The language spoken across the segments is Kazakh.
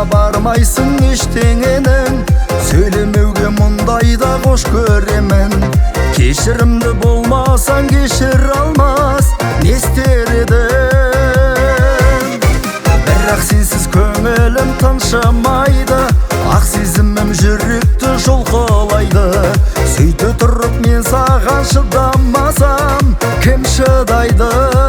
бармайсың ештеңенің, сөйлемеуге мұндайда қош көремін. Кешірімді болмасаң кешір алмас не істер едің? Бірақ сенсіз көңілім тыншымайды, ақ сезімім жүректі жұлқылайды. Сөйте тұрып мен саған шыдамасам кім шыдайды?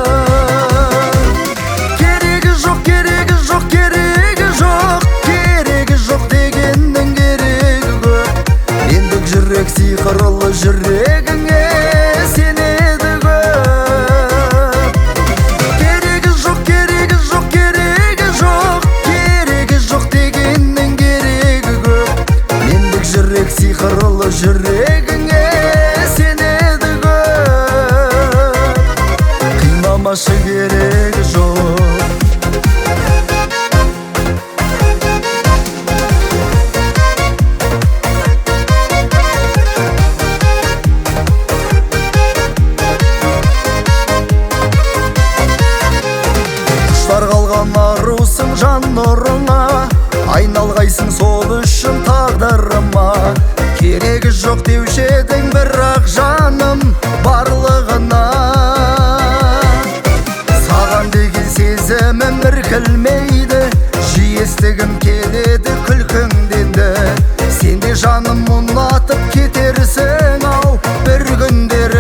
Керегі жоқ, керегі жоқ, керегі жоқ, керегі жоқ дегеннің керегі көп. Ендік жүрек сиқырлы жүрегіңе сенеді көп. Керегі жоқ, керегі жоқ, керегі жоқ, керегі жоқ дегеннің керегі көп. Ендік жүрек сиқырлы жүрегіңе сенеді көп. Қинамашы керегі жоқ. Қалған арусың жан нұрыңа, айналғайсың сол үшін тағдырыма. Керегі жоқ деуші едің бірақ жаным барлығына. Саған деген сезімім іркілмейді, жиі естігім келеді күлкіңденді. Сен де жаным ұнатып кетерсің ау бір күндері.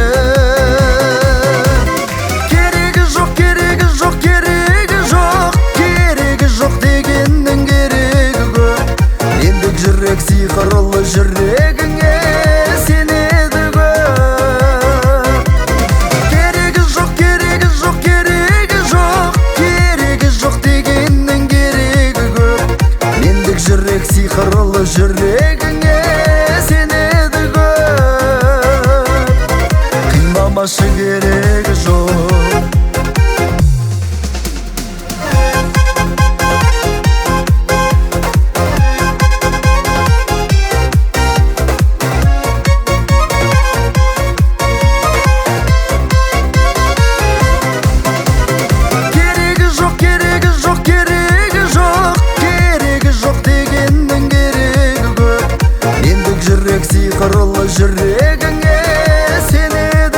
Жүрек сиқырлы жүрегіңе сенеді көп. Керегі жоқ, керегі жоқ, керегі жоқ, керегі жоқ дегеннің керегі көп. Мендік жүрек сиқырлы жүрегіңе сенеді көп. Қинамашы керегі жоқ. Сиқырлы жүрегіңе сенеді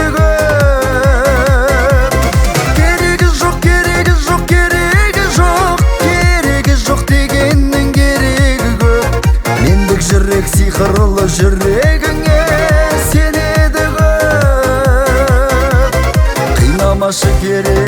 көп. Керегі жоқ, керегі жоқ, керегі жоқ, керегі жоқ дегеннің керегі көп. Мендік жүрек сиқырлы жүрегіңе сенеді көп. Қинамашы керегі